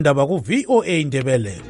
Ndaba ku VOA Indebele.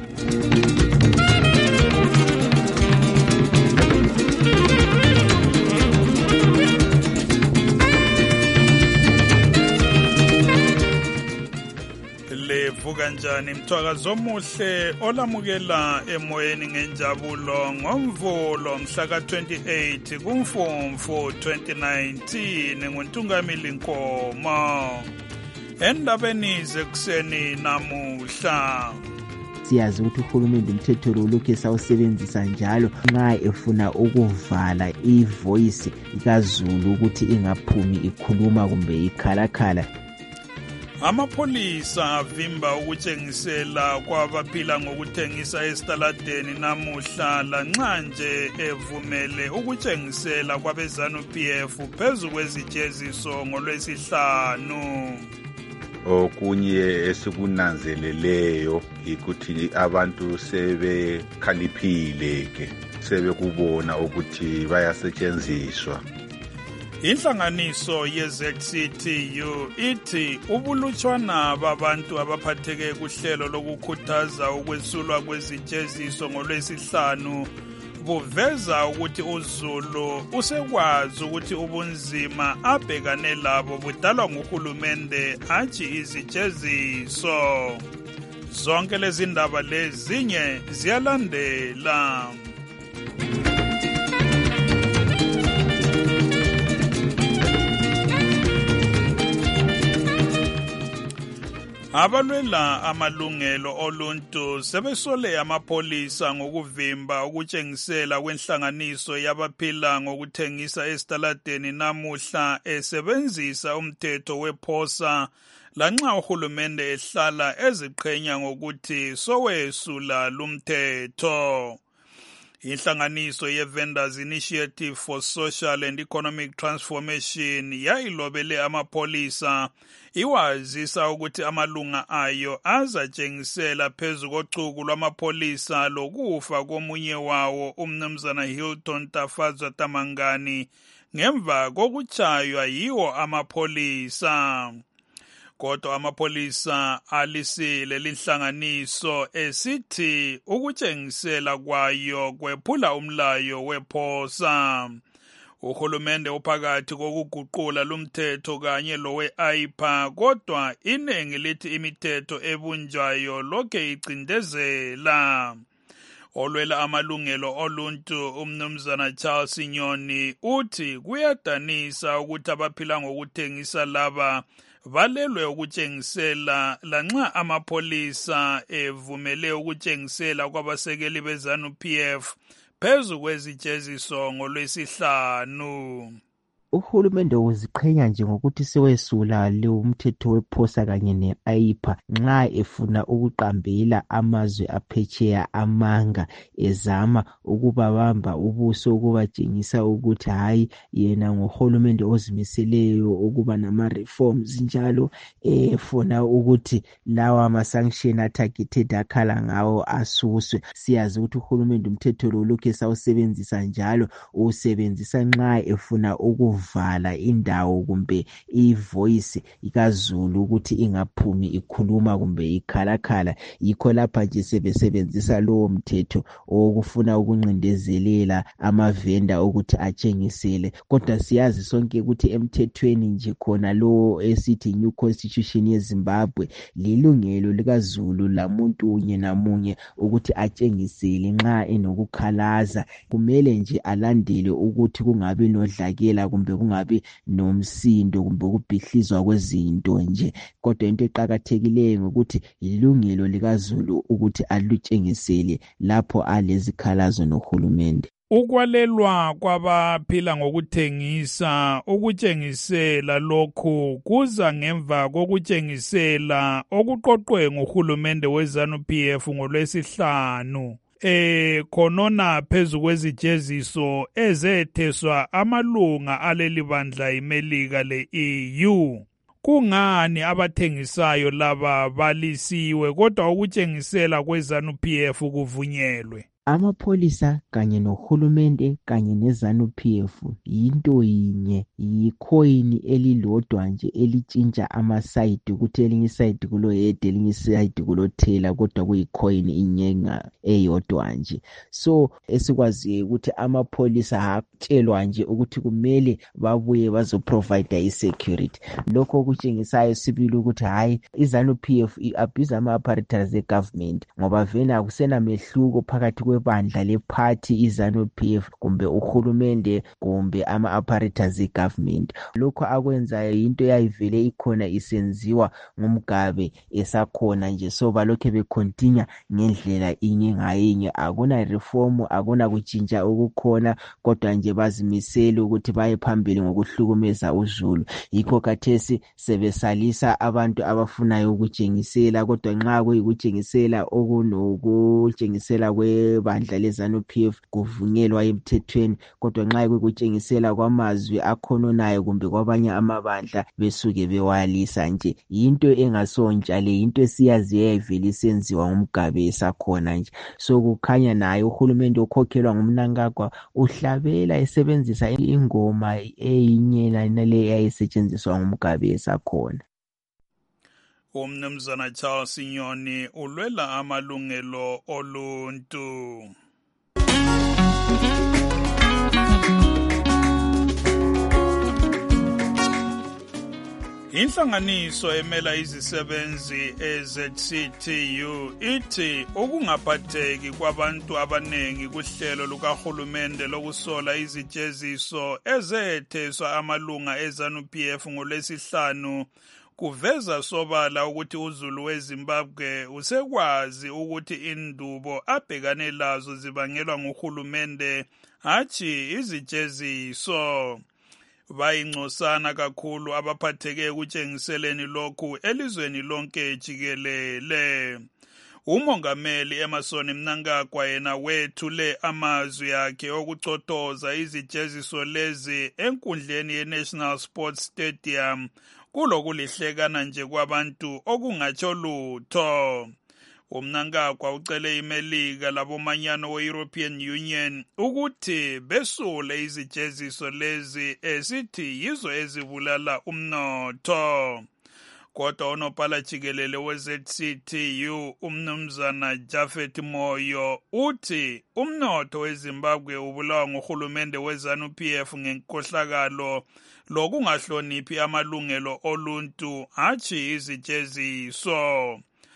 Levuka njani mthwakazo omuhle olamukela emoyeni ngenjabulo ngomvulo mhla ka-28 kuMfumfu 2019 nguNtungamili Nkomo. Endabeni zekuseni namuhla, siyazi ukuthi uhulumende umthetho lo lokhu esawusebenzisa njalo nxa efuna ukuvala ivoice kaZulu ukuthi ingaphumi ikhuluma kumbe ikhalakhala. Amapholisa avimba ukutshengisela kwabaphila ngokuthengisa esitaladeni namuhla lanxa nje evumele ukutshengisela kwabeZanu-PF phezu kwezijeziso ngoLwesihlanu. Okunye esikunanzeleleyo ukuthi abantu sebekhaliphile ke, sebekubona ukuthi bayasetshenziswa. Inhlanganiso ye-ZCTU ithi ubulutshwana babantu abaphatheke kuhlelo lokukhuthaza ukwesulwa kwezijeziso ngoLwesihlanu buveza ukuthi uZulu usekwazi ukuthi ubunzima abhekane labo budalwa nguhulumende hatshi izijeziso. Zonke lezi ndaba lezinye ziyalandela. Abalwela amalungelo oluntu sebesole amapholisa ngokuvimba ukutshengisela kwenhlanganiso yabaphila ngokuthengisa esitaladeni namuhla esebenzisa umthetho wephosa lanxa uhulumende ehlala eziqhenya ngokuthi sowesula lumthetho. Inhlanganiso ye-Vendors Initiative for Social and Economic Transformation yayilobele amapholisa iwazisa ukuthi amalunga ayo azatshengisela phezu kochuku lwamapholisa lokufa komunye wawo umnumzana Hilton Tafadzwa Tamangani ngemva kokutshaywa yiwo amapholisa. Kodwa amapholisa alisile linhlanganiso esithi ukutshengisela kwayo kwephula umlayo wephosa. Uhulumende uphakathi kokuguqula lumthetho kanye lowe-AIPA, kodwa iningi lithi imithetho ebunjwayo lokhe icindezela. Olwela amalungelo oluntu umnumzana Charles Nyoni uthi kuyadanisa ukuthi abaphila ngokuthengisa laba valelwe ukutshengisela lanxa amapholisa evumele ukutshengisela kwabasekeli beZanu-PF phezu kwezijeziso ngoLwesihlanu. Uhulumende uziqhenya nje ngokuthi sewesula leyo umthetho wephosa kanye ne-AIPA nxa efuna ukuqambela amazwe aphetsheya amanga ezama ukubabamba ubuso ukubatshengisa ukuthi hayi yena ngohulumende ozimiseleyo ukuba nama-reforms njalo efuna ukuthi lawa ama-sanction athagethed akhala ngawo asuswe. Siyazi ukuthi uhulumende umthetho lo lokhu esawusebenzisa njalo usebenzisa nxa efuna ukuvala indawo kumbe ivoice kaZulu ukuthi ingaphumi ikhuluma kumbe ikhalakhala. Yikho lapha nje sebesebenzisa lowo mthetho okufuna ukuncindezelela amavenda ukuthi atshengisele. Kodwa siyazi sonke ukuthi emthethweni nje khona lo esithi new constitution yeZimbabwe lilungelo likaZulu lamuntu unye namunye ukuthi atshengisele nxa enokukhalaza. Kumele nje alandele ukuthi kungabi nodlakela kumbe kungabi nomsindo kumbe ukubhihlizwa kwezinto nje. Kodwa into eqakathekileyo ngokuthi ilungelo likaZulu ukuthi alutshengisele lapho alezikhalazo nohulumende. Ukwalelwa kwabaphila ngokuthengisa ukutshengisela lokhu kuza ngemva kokutshengisela okuqoqwe nguhulumende weZanu-PF ngoLwesihlanu. Khonona phezu kwezijeziso ezetheswa amalunga aleli bandla imelika le-EU. Kungani abathengisayo laba balisiwe kodwa ukutshengisela kweZanu-PF kuvunyelwe? Amapholisa kanye nohulumende kanye neZANU-PF yinto yinye, yikhoyini elilodwa nje elitshintsha amasayidi ukuthi elinye isayidi kuloHede elinye isayidi kuloThela, kodwa kuyikhoyini inyenga eyodwa nje. So esikwaziyo ukuthi amapholisa atshelwa nje ukuthi kumele babuye bazoprovide i-security. Lokho okutshengisayo sibili ukuthi hayi iZANU-PF i-abuse ama-apparatus e-government ngoba vele akusenamehluko phakathi kwebandla lephathi iZANU-PF kumbe uhulumende kumbe ama-apparatus e-government. Lokho akwenzayo yinto yayivele ikhona isenziwa ngumgabe esakhona nje, so balokhe becontinue ngendlela inye ngayinye. Akuna reform, akuna kutshintsha okukhona, kodwa nje bazimisele ukuthi baye phambili ngokuhlukumeza uZulu. Yikho khathesi sebesalisa abantu abafunayo ukutshengisela, kodwa nxa kuyikutshengisela okunokutshengisela kwebandla leZANU-PF kuvunyelwa emthethweni, kodwa nxa kuyikutshengisela kwamazwi akhononayo kumbe kwabanye amabandla besuke bewalisa nje. Yinto engasontsha le, yinto esiyaziyo yayivele isenziwa ngumgabe esakhona nje. So kukhanya naye uhulumende okhokhelwa nguMnangagwa uhlabela esebenzisa ingoma eyinye nale eyayisetshenziswa ngumgabe esakhona. Umnumzana Charles Nyoni ulwela amalungelo oluntu. Inhlanganiso emela izisebenzi eZCTU ithi ukungaphatheki kwabantu abanengi kuhlelo lukahulumende lokusola izijeziso ezetheswa amalunga eZANU-PF ngoLwesihlanu kuveza sobala ukuthi uZulu weZimbabwe usekwazi ukuthi indubo abhekane lazo zibangelwa nguhulumende hatshi izijeziso. Bayingcosana kakhulu abaphatheke ekutshengiseleni lokhu elizweni lonke jikelele. Umongameli Emmerson Mnangagwa yena wethule amazwi akhe okucotoza izijeziso lezi enkundleni ye-National Sports Stadium kulokulihlekana nje kwabantu okungatsho lutho. UMnangagwa ucele iMelika labomanyano we-European Union ukuthi besule izijeziso lezi esithi yizo ezibulala umnotho. Kodwa unobhala jikelele we-ZCTU umnumzana Japhet Moyo uthi umnotho weZimbabwe ubulawa nguhulumende weZANU-PF ngenkohlakalo lokungahloniphi amalungelo oluntu hatshi izijeziso.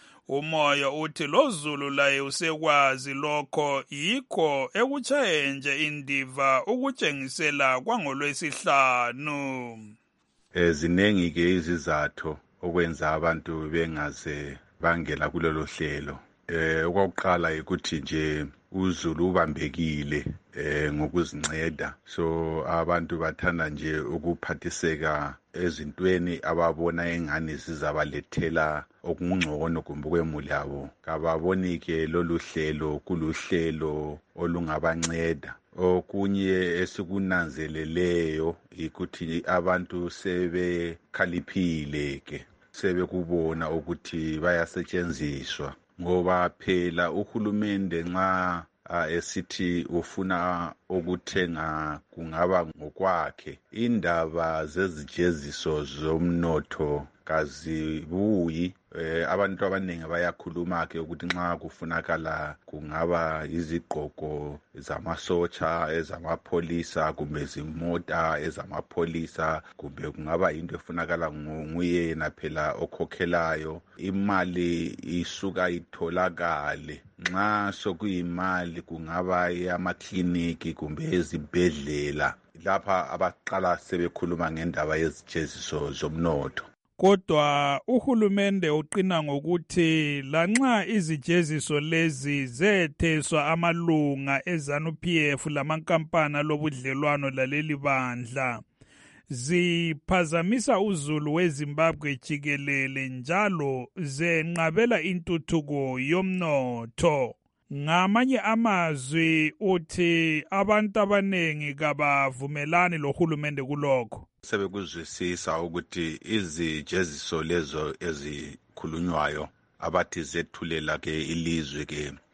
Umoyo uthi lo Zulu laye usekwazi lokho, yikho ekutshaye nje indiva ukutshengisela kwangolwesihlanu. Zinengi-ke izizathu okwenza abantu bengaze bangena kulelo hlelo. Okwakuqala ukuthi nje uZulu ubambekile ngokuzinceda, so abantu bathanda nje ukuphathiseka ezintweni ababona engani zizabalethela okungcono kumbe kwemuli yabo. Kababoni-ke lolu hlelo kuluhlelo olungabanceda. Okunye esikunanzeleleyo ukuthi abantu sebekhaliphile ke, sebekubona ukuthi bayasetshenziswa, ngoba phela uhulumende nxa esithi ufuna ukuthenga kungaba ngokwakhe. Indaba zezijeziso zomnotho kazibuyi. Abantu abaningi bayakhuluma ke ukuthi nxa kufunakala kungaba izigqoko zamasotsha ezamapholisa kumbe izimota ezamapholisa kumbe kungaba into efunakala nguyena phela okhokhelayo, imali isuka itholakale. Nxa sokuyimali kungaba yamakliniki kumbe ezibhedlela, lapha abaqala sebekhuluma ngendaba yezijeziso zomnotho. Kodwa uhulumende uqina ngokuthi lanxa izijeziso lezi zetheswa amalunga eZANU-PF lamankampani lobudlelwano laleli bandla, ziphazamisa uZulu weZimbabwe jikelele njalo zenqabela intuthuko yomnotho. Ngamanye amazwi uthi abantu abanengi kabavumelani lohulumende kulokho. Sebekuzwisisa ukuthi izijeziso lezo ezikhulunywayo abathi zethulela ke ilizwe ke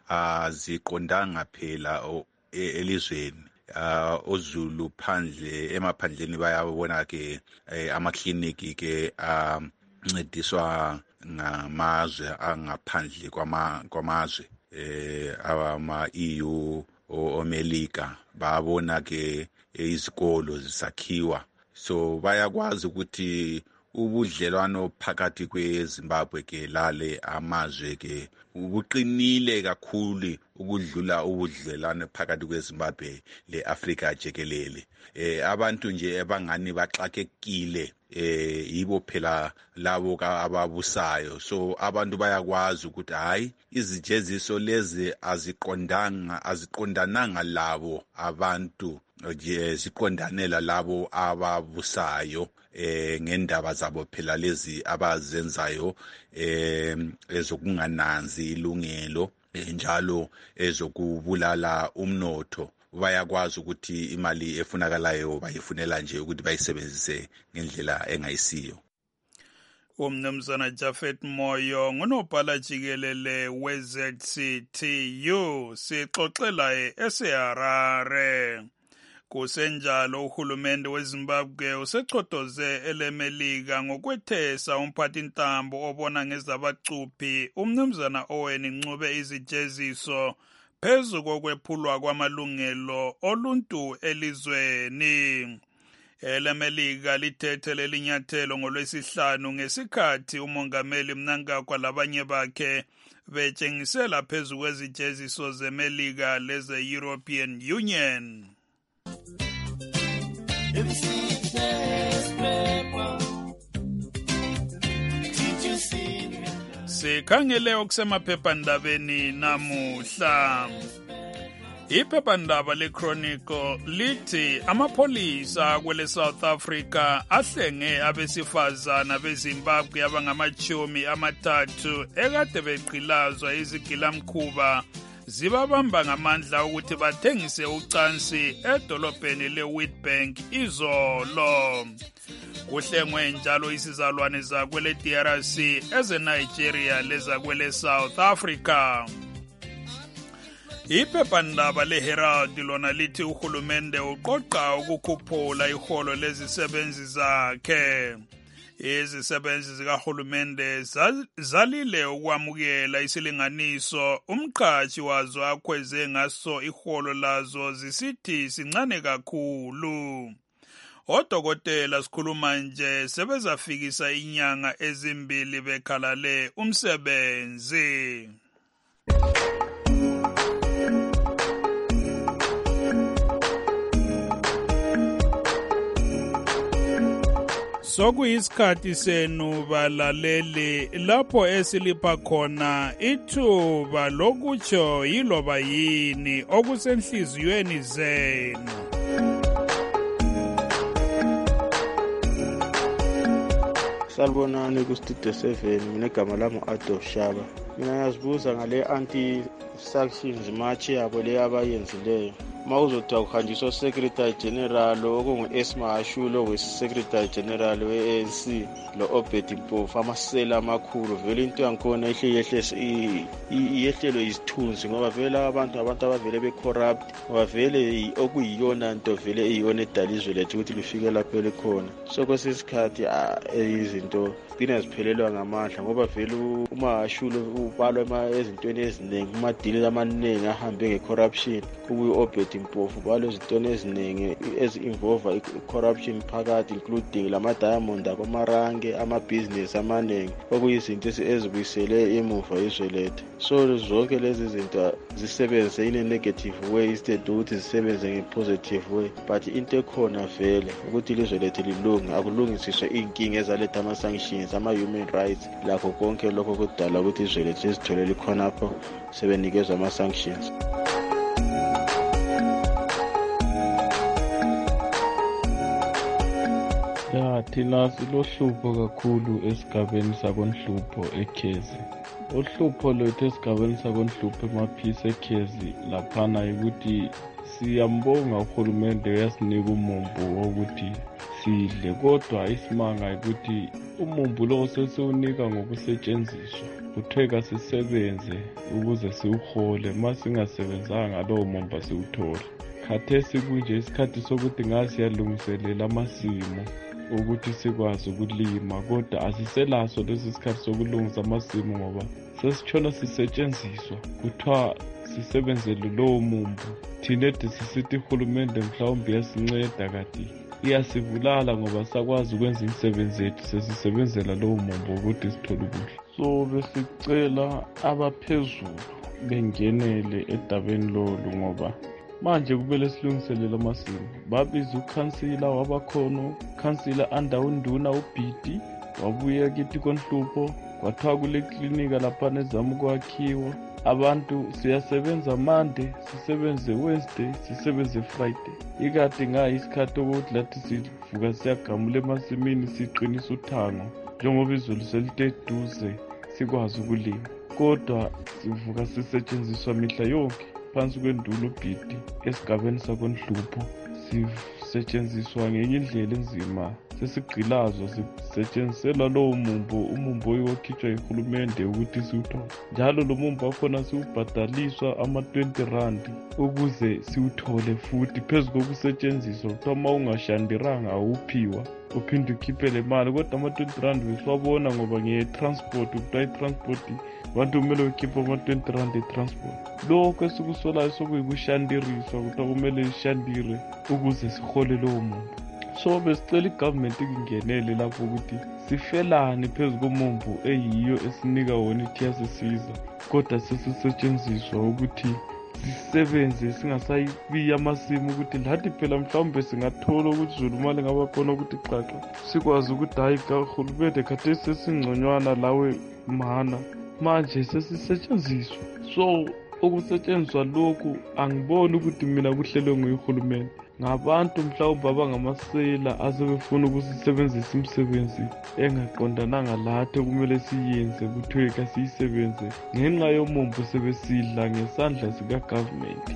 aziqondanga phela elizweni. OZulu phandle emaphandleni bayabona ke amakliniki ke ancediswa ngamazwe angaphandle kwamazwe ama EU oMelika babona ke izikolo zisakhiwa, so bayakwazi ukuthi ubudlelwano phakathi kweZimbabwe ke lale amazwe ke ubuqinile kakhulu ukudlula ubudlelwano phakathi kweZimbabwe leAfrika jikelele. Abantu nje abangani baxakekile yibo phela labo ababusayo, so abantu bayakwazi ukuthi hayi izijeziso lezi aziqondananga labo abantu nje ziqondanela labo ababusayo ngendaba zabo phela lezi abazenzayo ezokungananzi ilungelo njalo ezokubulala umnotho. Bayakwazi ukuthi imali efunakalayo bayifunela nje ukuthi bayisebenzise ngendlela engayisiyo. Umnumzana Japhet Moyo ngunobhala jikelele we-ZCTU sixoxela eseHarare. Kusenjalo uhulumende weZimbabwe usechotoze elemelika ngokwethesa umphathintambo obona ngezabacuphi umnumzana Owen Ncube izijeziso phezu kokwephulwa kwamalungelo oluntu elizweni. Elemelika lithethe lelinyathelo ngolwesihlanu ngesikhathi umongameli Mnangagwa labanye bakhe betshengisela phezu kwezijeziso zeMelika leze-European Union. Sikhangele okusemaphephandabeni namuhla. Iphephandaba leChronicle lithi amapholisa kwele South Africa ahlenge abesifazana beZimbabwe abangama-30 ekade beqhilazwa izigilamkhuba zibabamba ngamandla ukuthi bathengise ucansi edolobheni leWitbank izolo. Kuhlengwe njalo isizalwane zakwele DRC ezeNigeria lezakwele South Africa. Iphephandaba leHerald lona lithi uhulumende uqoqa ukukhuphula iholo lezisebenzi zakhe. Izisebenzi zikahulumende zalile ukwamukela isilinganiso umqhashi wazo akhweze ngaso iholo lazo zisithi sincane kakhulu. Odokotela sikhuluma nje sebezafikisa inyanga ezimbili bekhalale umsebenzi. Sokuyisikhathi senu balaleli lapho esilipha khona ithuba lokutsho yiloba yini okusenhliziyweni zenu. Salibonani kustudio 7, mina igama lami Adolf Shaba. Mina ngiyazibuza ngale anti-sanctions march yabo le abayenzileyo. Mawuzothiwa kuhanjiswa Secretary General okungu-Esma Ashulo we-Secretary General we-ANC lo-Obed Mpofu amasela amakhulu vele into yangikhona iyehlelwe yisithunzi ngoba vele abantu abavele be-corrupt ngoba vele okuyiyona nto vele iyona edala izwe lethu ukuthi lifike lapho likhona. So kwesisikhathi izinto zigcina ziphelelwa ngamandla ngoba vele uMahashulo ubalwa ezintweni eziningi kumadili amaningi ahambe nge-corruption kuyi-Obed Mpofu balo izintoni eziningi ezi-involve i-corruption phakathi including lama-diamond akamarange ama-business amaningi okuyizinto ezibuyisele emuva izwe lethu. So zonke lezi zinto zisebenze in a negative way instead ukuthi zisebenze nge-positive way, but into ekhona vele ukuthi ilizwe lethu lilunge akulungisiswe iy'nkinga ezaletha ama-sanctions ama-human rights lakho konke lokho kudala ukuthi izwe lethu lizithole likhonapho sebenikezwa ama-sanctions. Thina silohlupho kakhulu esigabeni sakoNhlupho eKhezi. Uhlupho lwethu esigabeni sakoNhlupho emaphisi eKhezi laphana ukuthi siyambonga uhulumende uyasinika umumbu wokuthi sidle, kodwa isimanga ukuthi umumbu lo sesiwunika ngokusetshenziswa. Kuthiwe kasisebenze ukuze siwuhole, masingasebenzanga lowo mumbu asiwuthole. Khathesi kunje isikhathi sokuthi ngaziyalungiselela amasimu ukuthi sikwazi ukulima, kodwa asiselaso lesi sikhathi sokulungisa amasimu ngoba sesitshona sisetshenziswa. Kuthiwa sisebenzele lowo mumbu. Thina sisithi uhulumende mhlawumbe yasinceda kati iyasibulala ngoba sakwazi ukwenza imisebenzi yethu sesisebenzela lowo mumbu ukuthi sithole ukudla. So besicela abaphezulu bengenele edabeni lolu ngoba manje kumele silungiselele amasimu. Babiza ukhansila wabakhona, ukhansila under unduna uBhidi, wabuya kithi koNhlupho, kwathiwa kule klinika lapha nezama ukwakhiwa. Abantu siyasebenza Monday, sisebenze Wednesday, sisebenze Friday. Ikade ngayisikhathi ukuthi lathi sivuka siyagamula emasimini siqinisa uthango njengoba izulu seliteduze sikwazi ukulima. Kodwa sivuka sisetshenziswa mihla yonke phansi kwenduna uBhidi esigabeni sakoNhlupho. Sisetshenziswa ngenye indlela enzima, sesigqilazwa sisetshenzisela lowo umumbu oyiwakhitshwa yihulumende ukuthi siwuthole. Njalo lo mumbu wakhona siwubhadaliswa ama-R20 ukuze siwuthole futhi phezu kokusetshenziswa. Kuthiwa uma ungashandiranga awuphiwa, uphinde ukhiphe le mali, kodwa ama-R20 besiwabona ngoba nge-transport. Kuthiwa i-transport abantu kumele ukhiphe ama-R20 e-transport. Lokho esikusolayo sokuyikushandiriswa, kuthiwa kumele ishandire ukuze sihole lowo mumbu. So besicela igovernment ikungenele lapho ukuthi sifelane phezu komumbu eyiyo esinika wona ithi yasisiza, kodwa sesisetshenziswa ukuthi sisebenze singasayibiya amasimu ukuthi lathi phela mhlawumbe singathola ukuthi izulu mali ngaba khona ukuthi xaxa sikwazi ukuthi hayi kahulumende khathesi sesingconywana lawe mana manje sesisetshenziswa. So ukusetshenziswa lokhu angiboni ukuthi mina kuhlelwe nguyihulumende, ngabantu mhlawumbe abangamasela asebefuna ukusisebenzisa imisebenzi engaqondananga lathi kumele siyenze. Kuthiwe kasiyisebenze ngenxa yomumbu sebesidla ngesandla sikagovernment.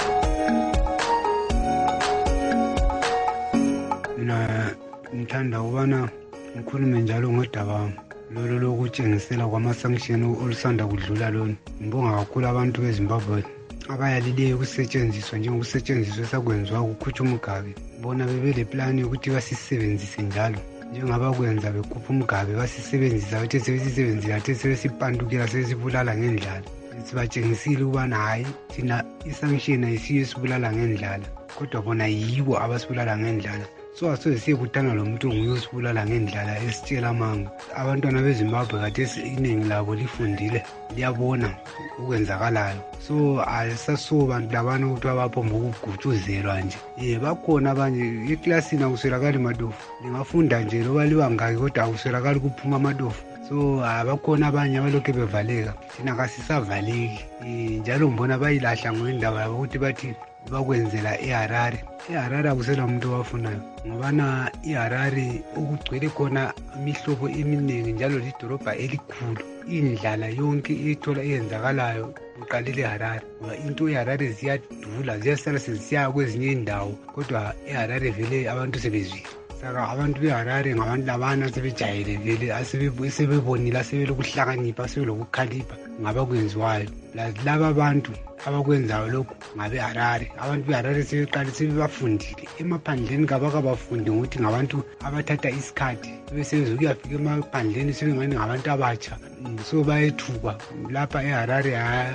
Mina ngithanda ukubana ngikhulume njalo ngodaba lolo lokutshengisela kwama-sanction olusanda kudlula lona. Ngibonga kakhulu abantu beZimbabwe abayalileyo ukusetshenziswa njengokusetshenziswa esakwenziwa kukhutshwa uMugabe. Bona bebele plani yokuthi basisebenzise njalo njengabakwenza bekhupha uMugabe, basisebenzisa bethe sebesisebenzile athe sebesipandukela sebesibulala ngendlala. Sibatshengisile ukubana hayi thina i-sanction ayisiyo esibulala ngendlala, kodwa bona yibo abasibulala ngendlala. So asoze siyekudana lo muntu nguye osibulala ngendlala esitshela amanga. Abantwana beZimbabwe khathesi iningi labo lifundile, liyabona ukwenzakalayo. So alisaso bantu labana ukuthi abaphomba ukugutshuzelwa nje. Bakhona abanye eklasini akuswelakali madofu, lingafunda nje loba libangaki kodwa akuswelakali kuphuma amadofu. So bakhona abanye abalokhu bevaleka, thina kasisavaleki. Njalo ngibona bayilahla ngoyindaba yabo ukuthi bathi bakwenzela eHarare. eHarare akusela muntu owafunayo ngobana iHarare ukugcwele khona imihlobo eminingi njalo lidolobha elikhulu. Indlala yonke ithola eyenzakalayo uqalile eHarare ngoba into eHarare ziyadula, ziyasala sezisiya kwezinye indawo, kodwa eHarare vele abantu sebezwile. Saka abantu beHarare ngabantu labana sebejayele vele asebebonile asebelokuhlakanipha asebelokukhalipha ngabakwenziwayo. Laba abantu abakwenzayo lokhu ngabeHarare. Abantu beHarare sebeqale sebebafundile emaphandleni, kabakabafundi ngokuthi ngabantu abathatha isikhathi besebezokuyafika emaphandleni sebengani ngabantu abatsha. So bayethuka lapha eHarare,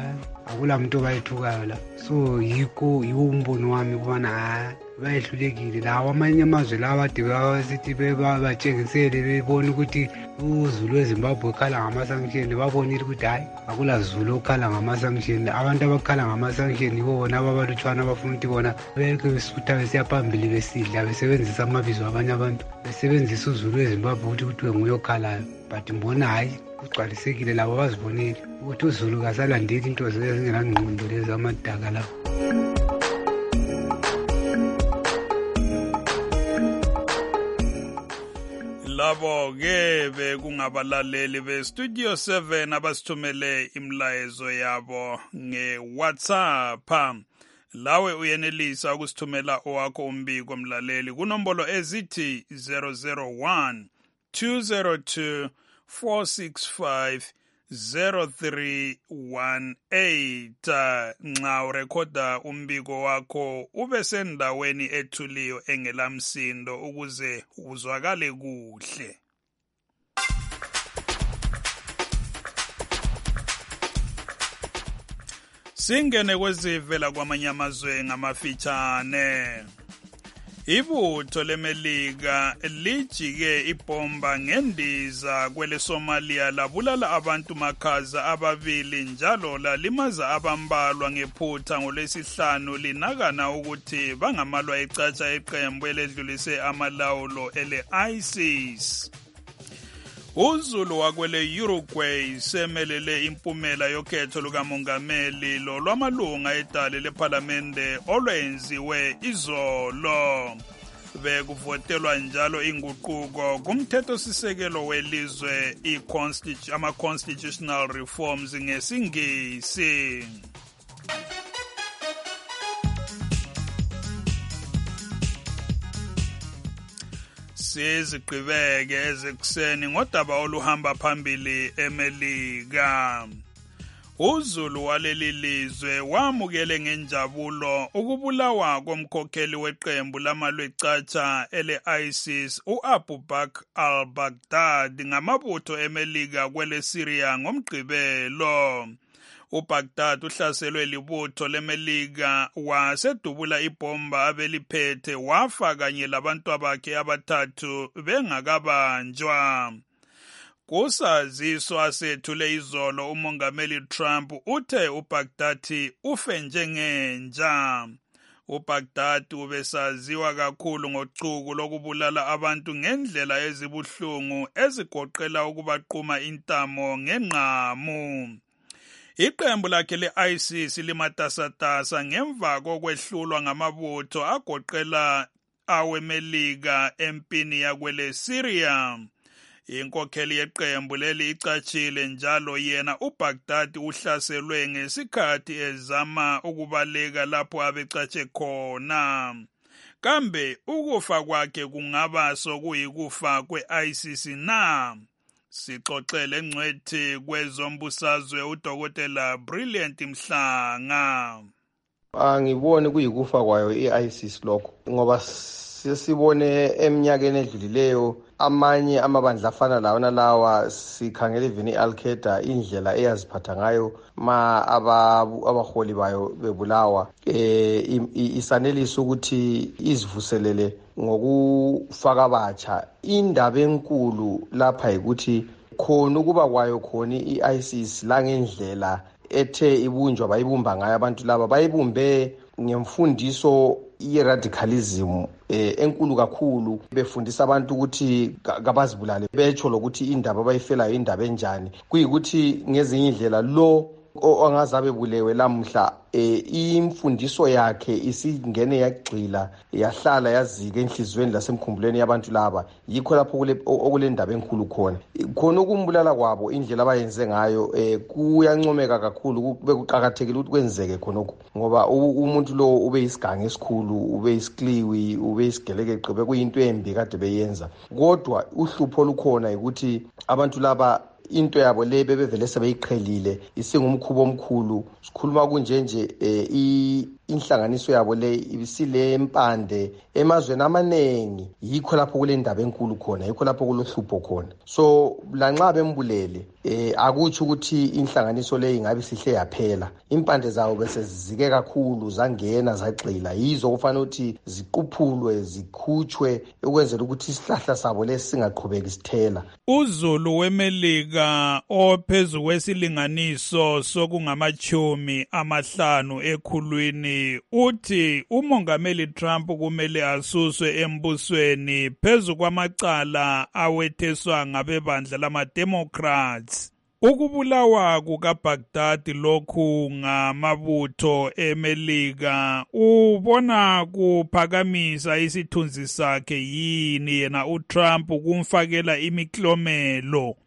akula muntu obayethukayo la. So yiwo umbono wami kubana bayehlulekile lawo amanye amazwe lawa ade basithi batshengisele bebona ukuthi uzulu weZimbabwe ukhala ngama-sanction, babonile ukuthi hayi akula zulu okhala ngama-sanction. Abantu abakhala ngama-sanction yibo bona ababalutshwana abafuna ukuthi bona belokhu besifutha besiya phambili besidla besebenzisa amabizo abanye abantu, besebenzisa uzulu weZimbabwe ukuthi kuthiwe nguye okhalayo. But mbona hayi kugcwalisekile labo bazibonile ukuthi uzulu kasalandeli into ezingenangqondo lezi amadaka lapho. Labo-ke bekungabalaleli beStudio 7 abasithumele imlayezo yabo nge-WhatsApp. Lawe uyenelisa ukusithumela owakho umbiko mlaleli kunombolo ezithi 001 202 465 0318. Nxa urekhoda umbiko wakho ube sendaweni ethuliyo engelamsindo ukuze uzwakale kuhle. Singene kwezivela kwamanye amazwe ngamafitshane. Ibutho leMelika lijike ibomba ngendiza kwele Somalia labulala abantu makhaza ababili njalo lalimaza abambalwa ngephutha ngolwesihlanu linakana ukuthi bangamalwa ecatsha iqembu eledlulise amalawulo ele ISIS. UZulu wakwele Uruguay semelele impumela yokhetho lukamongameli lo lwamalunga edale lephalamende olwenziwe izolo. Bekuvotelwa njalo inguquko kumthethosisekelo welizwe ama-constitutional reforms ngesingisi. Siziqhubeke ezekuseni ngodaba oluhamba phambili eMelika. UZulu waleli lizwe wamukele ngenjabulo ukubulawa komkhokheli weqembu lamalwecatsha ele ISIS u-Abu Bakr al-Baghdadi ngamabutho eMelika kwele Syria ngomgqibelo. uBaghdad uhlaselwe libutho leMelika wasedubula ibhomba abeliphethe wafa kanye labantu bakhe abathathu bengakabanjwa. Kusaziso asethule izolo umongameli Trump uthe uBaghdad ufe njengenja. uBaghdad ubesaziwa kakhulu ngochuku lokubulala abantu ngendlela ezibuhlungu ezigoqela ukubaquma intamo ngenqamu. Iqembu lakhe le-ISIS limatasatasa ngemva kokwehlulwa ngamabutho agoqela aweMelika empini yakwele Syria. Inkokheli yeqembu leli icatshile njalo yena uBaghdad uhlaselwe ngesikhathi ezama ukubaleka lapho abecatshe khona. Kambe ukufa kwakhe kungaba sokuyikufa kwe-ISIS na? Sixoxele ngcwethi kwezombusazwe uDokotela Brilliant Mhlanga. Angiboni kuyikufa kwayo i-ISIS lokho ngoba sesibone eminyakeni edlulileyo amanye amabandla afana lawana lawa sikhangela even i-Al-Qaeda indlela eyaziphatha ngayo ma abaholi bayo bebulawa isanelisa ukuthi izivuselele ngokufaka abatsha. Indaba enkulu lapha yikuthi khona ukuba kwayo khona i-ISIS la ngendlela ethe ibunjwa bayibumba ngayo abantu laba bayibumbe ngemfundiso ye-radicalism enkulu kakhulu befundisa abantu ukuthi kabazibulale betsho lokuthi indaba abayifelayo indaba enjani kuyikuthi ngezinye indlela lo ongazabe bulewe lamhla imfundiso yakhe isingene yagxila yahlala yazika enhlizweni lasemkhumbulweni yabantu laba. Yikho lapho okulendaba enkulu khona ukumbulala kwabo indlela abayenze ngayo kuyancomeka kakhulu bekuqhakathekile ukuthi kwenzeke khonokho ngoba umuntu lo ube yisigange esikhulu ube isikliwi ube isigelekeqe bekuyinto embi kade beyenza. Kodwa uhlupho olukhona ukuthi abantu laba into yabo le bebevele sebeyiqhelile isingumkhubo omkhulu. Sikhuluma kunjenje inhlanganiso yabo le ibisile empande emazweni amanengi. Yikho lapho kule ndaba enkulu khona, yikho lapho kulohlupho khona. So lanxa bembulele akutsho ukuthi inhlanganiso le ingabe sihle yaphela. Impande zawo bese zizike kakhulu zangena zagxila. Yizo kufanele ukuthi ziquphulwe zikhutshwe ukwenzela ukuthi isihlahla sabo lesi singaqhubeki sithela. UZulu weMelika ophezu kwesilinganiso sokungamachumi ekhulwini uthi umongameli Trump kumele asuswe embusweni phezu kwamacala awetheswa ngabebandla lama-Democrats. Ukubulawa kukaBaghdad lokhu ngamabutho eMelika ubona kuphakamisa isithunzi sakhe yini yena uTrump kumfakela imiklomelo?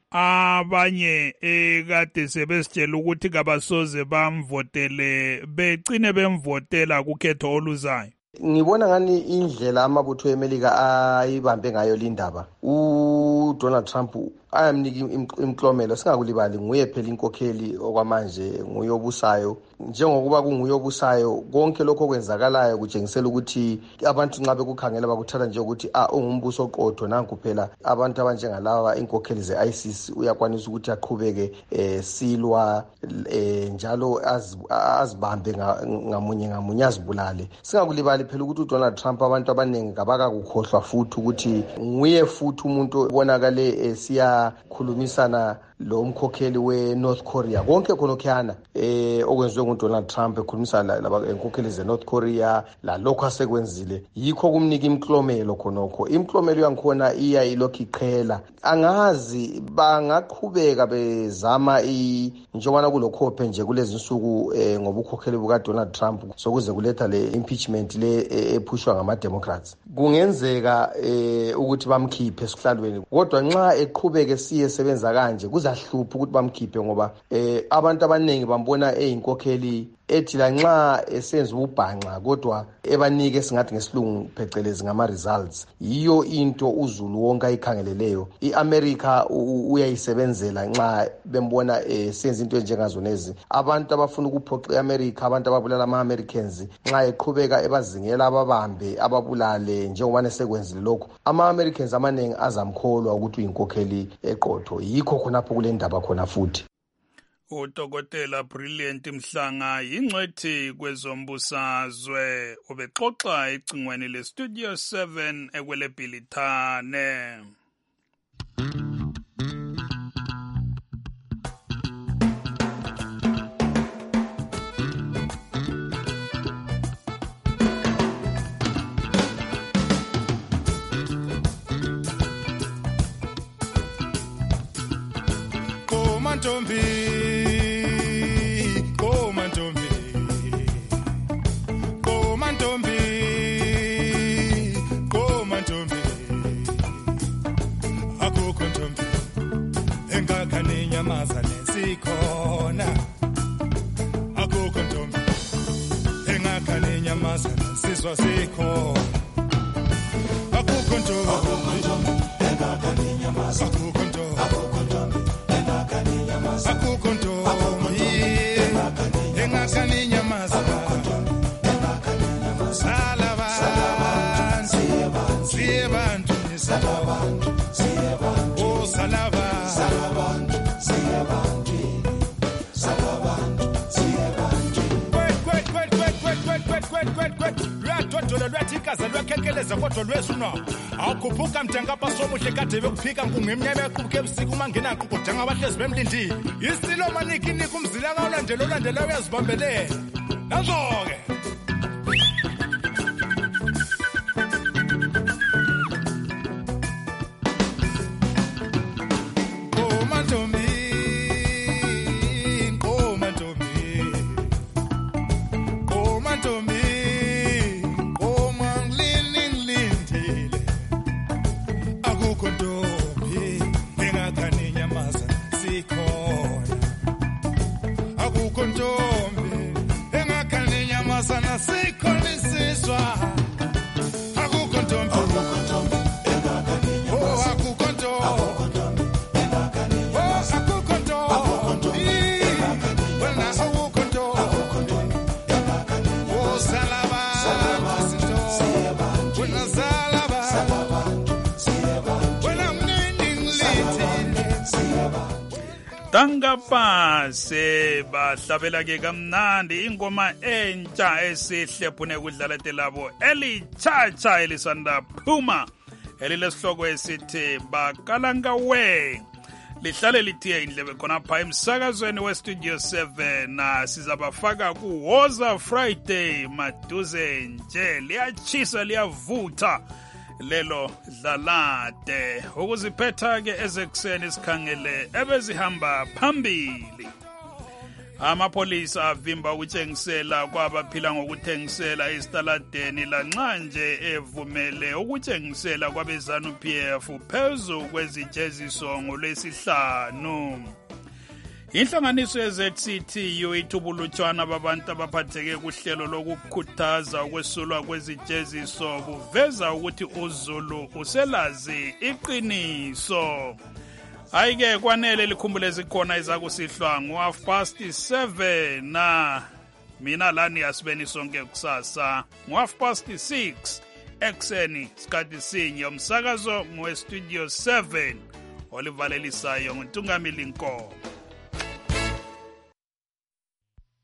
abanye kade sebesitshela ukuthi kabasoze bamvotele begcine bemvotela kukhetho oluzayo. Ngibona ngani indlela amabutho eMelika ayibambe ngayo lindaba uDonald Trump ayamnika imklomelo. Singakulibali nguye phela inkokheli okwamanje, nguye obusayo. Njengokuba kunguye obusayo, konke lokho kwenzakalayo kutshengisela ukuthi abantu nxa bekukhangela bakuthatha nje ukuthi ungumbuso oqotho. Nanku phela abantu abanjengalawa inkokheli ze-ISIS uyakwanisa ukuthi aqhubeke silwa njalo azibambe ngamunye ngamunye azibulale. Singakulibali phela ukuthi uDonald Trump abantu abaningi kabakakukhohlwa futhi ukuthi nguye futhi umuntu obonakale siyakhulumisana lo mkhokheli we-North Korea. Konke khonokhuyana okwenziwe nguDonald Trump ekhulumisana lenkokheli ze-North Korea lalokho asekwenzile, yikho kumnika imklomelo khonokho. Imklomelo yangikhona iya ilokhu iqhela. Angazi bangaqhubeka bezama njengoba kulokhophe nje kulezi insuku ngobukhokheli bukaDonald Trump sokuze kuletha le impeachment le ephushwa ngama-Democrats. Kungenzeka ukuthi bamkhiphe esihlalweni, kodwa nxa eqhubeke siye sebenza kanje kuzahlupha ukuthi bamkhiphe ngoba abantu abaningi bambona eyinkokheli ethi la nxa esenza ubhanqa kodwa ebanike singathi ngesilungu phecelezi ngama-results. Yiyo into uzulu wonke ayikhangeleleyo. I-America uyayisebenzela nxa bembona senza into enjengazonezi. Abantu abafuna ukuphoqa i-America, abantu ababulala ama-Americans, nxa eqhubeka ebazingela ababambe ababulale njengoba sekwenzile lokho, ama-Americans amaningi azamkholwa ukuthi uyinkokheli eqotho. Yikho khonapho kule ndaba khona futhi. uDokotela Brilliant Mhlanga yingcwethi kwezombusazwe ubexoxa ecingweni leStudio 7 ekweleBhilithane. Awukhuphuka mthenga basomuhle kade bekuphika ngumnyama yaqubuke ebusuku mangena kugudanga abahlezi bemlindile isilo maniki nika umzila kalandela uyazibambelela nazo-ke Tangapase bahlabela ke kamnandi ingoma entsha esihlephune kudlalete labo elichacha elisanda phuma elilesihloko esithi bakalanga we lihlale lithiye indlebe khona pha emsakazweni weStudio 7 na sizabafaka kuWoza Friday maduze nje liyachisa liyavutha lelo dlalade ukuziphetha ke ezekuseni sikhangele ebezihamba phambili Amapolisa avimba ukuthengisela kwabaphila ngokuthengisela esitaladeni lanxa nje evumele ukuthengisela kwabe-ZANU-PF phezu kwezijeziso ngolwesihlanu. Inhlanganiso ye-ZCTU ithubulutshwana babantu abaphatheke kuhlelo lokukhuthaza ukwesulwa kwezijeziso buveza ukuthi uZulu uselazi iqiniso. Ayike kwanele likhumbule zikhona ezakusihlwa ngo-7:30 na mina lani asibeni sonke kusasa ngo-6:30 ekseni sikhathi sinye umsakazo ngowestudio 7 olivalelisayo nguNtungamili Nkomo.